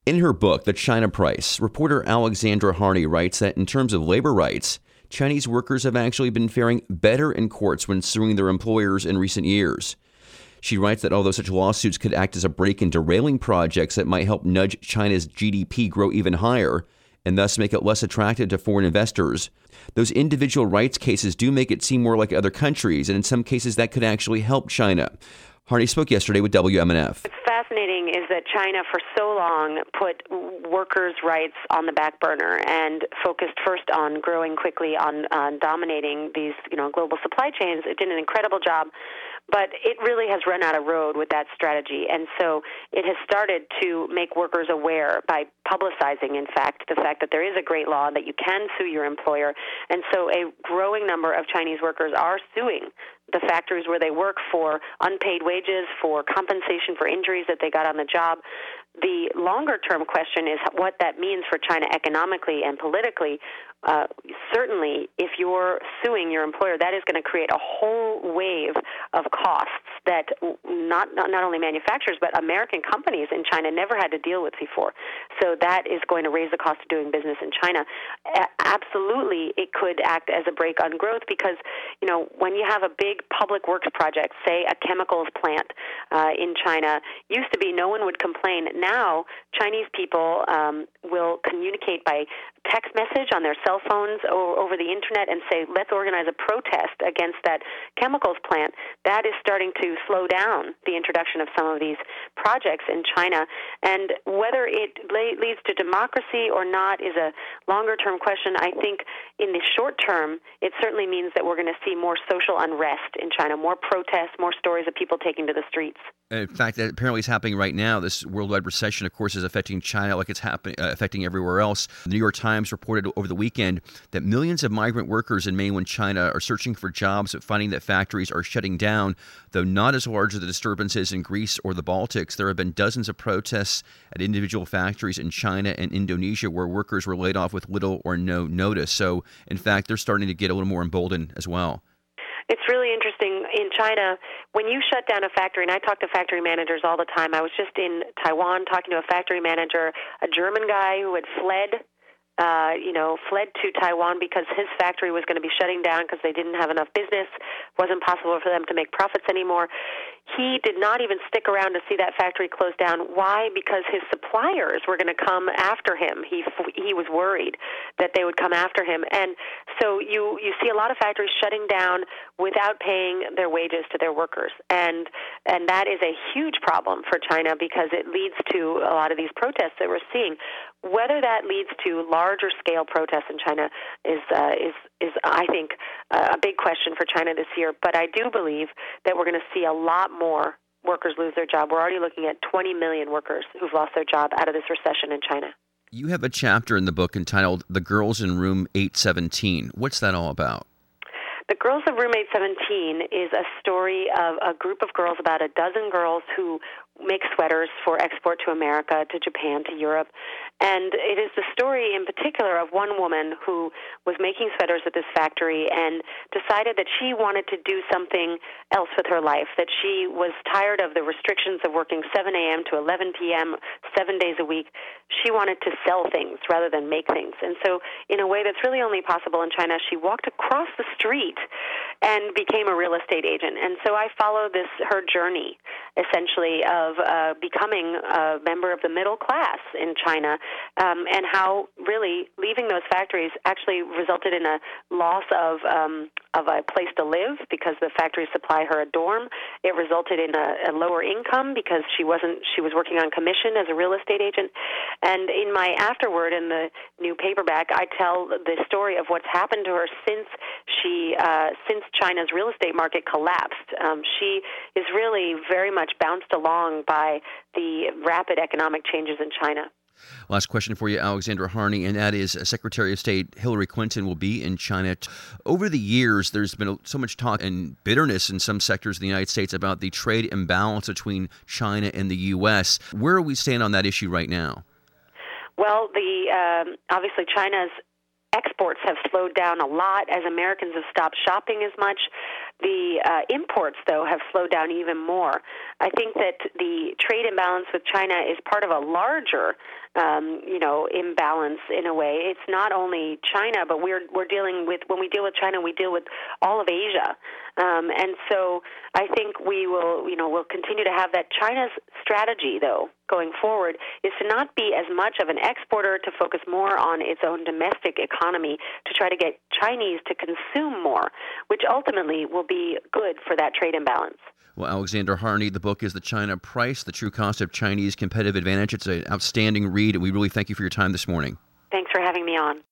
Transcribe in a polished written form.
In her book, The China Price, reporter Alexandra Harney writes that in terms of labor rights, Chinese workers have actually been faring better in courts when suing their employers in recent years. She writes that although such lawsuits could act as a brake in derailing projects that might help nudge China's GDP grow even higher and thus make it less attractive to foreign investors, those individual rights cases do make it seem more like other countries, and in some cases that could actually help China. Harney spoke yesterday with WMNF. What's fascinating is that China for so long put workers' rights on the back burner and focused first on growing quickly, on dominating these global supply chains. It did an incredible job, but it really has run out of road with that strategy. And so it has started to make workers aware by publicizing, in fact, the fact that there is a great law that you can sue your employer. And so a growing number of Chinese workers are suing the factories where they work for unpaid wages, for compensation for injuries that they got on the job. The longer-term question is what that means for China economically and politically. Certainly, if you're suing your employer, that is going to create a whole wave of costs that not only manufacturers, but American companies in China never had to deal with before. So that is going to raise the cost of doing business in China. Absolutely, it could act as a brake on growth because, when you have a big public works project, say a chemicals plant in China, used to be no one would complain. Now, Chinese people will communicate by text message on their cell phones or over the internet and say, let's organize a protest against that chemicals plant. That is starting to slow down the introduction of some of these projects in China. And whether it leads to democracy or not is a longer-term question. I think in the short term, it certainly means that we're going to see more social unrest in China, more protests, more stories of people taking to the streets. In fact, that apparently is happening right now. This worldwide recession, of course, is affecting China like it's affecting everywhere else. The New York Times reported over the weekend that millions of migrant workers in mainland China are searching for jobs, but finding that factories are shutting down. Though not as large as the disturbances in Greece or the Baltics, there have been dozens of protests at individual factories in China and Indonesia where workers were laid off with little or no notice. So, in fact, they're starting to get a little more emboldened as well. It's really interesting. In China, when you shut down a factory, and I talk to factory managers all the time. I was just in Taiwan talking to a factory manager, a German guy who had fled to Taiwan because his factory was going to be shutting down because they didn't have enough business. It wasn't possible for them to make profits anymore. He did not even stick around to see that factory close down. Why? Because his suppliers were going to come after him. He was worried that they would come after him. And so you see a lot of factories shutting down without paying their wages to their workers. And that is a huge problem for China because it leads to a lot of these protests that we're seeing. Whether that leads to larger scale protests in China is I think, a big question for China this year. But I do believe that we're going to see a lot more workers lose their job. We're already looking at 20 million workers who've lost their job out of this recession in China. You have a chapter in the book entitled The Girls in Room 817. What's that all about? The Girls of Room 817 is a story of a group of girls, about a dozen girls who make sweaters for export to America, to Japan, to Europe. And it is the story in particular of one woman who was making sweaters at this factory and decided that she wanted to do something else with her life, that she was tired of the restrictions of working 7 a.m. to 11 p.m., 7 days a week. She wanted to sell things rather than make things. And so in a way that's really only possible in China, she walked across the street and became a real estate agent. And so I follow her journey, essentially, of becoming a member of the middle class in China, and how really leaving those factories actually resulted in a loss of a place to live because the factories supply her a dorm. It resulted in a lower income because she was working on commission as a real estate agent. And in my afterword in the new paperback, I tell the story of what's happened to her since China's real estate market collapsed. She is really very much bounced along by the rapid economic changes in China. Last question for you, Alexandra Harney, and that is Secretary of State Hillary Clinton will be in China. Over the years, there's been so much talk and bitterness in some sectors of the United States about the trade imbalance between China and the U.S. Where are we stand on that issue right now? Well, obviously China's exports have slowed down a lot as Americans have stopped shopping as much. The imports, though, have slowed down even more. I think that the trade imbalance with China is part of a larger, imbalance in a way. It's not only China, but we're dealing with, when we deal with China, we deal with all of Asia. And so I think we'll continue to have that. China's strategy, though, going forward, is to not be as much of an exporter, to focus more on its own domestic economy, to try to get Chinese to consume more, which ultimately will be good for that trade imbalance. Well, Alexandra Harney, the book is The China Price, The True Cost of Chinese Competitive Advantage. It's an outstanding read, and we really thank you for your time this morning. Thanks for having me on.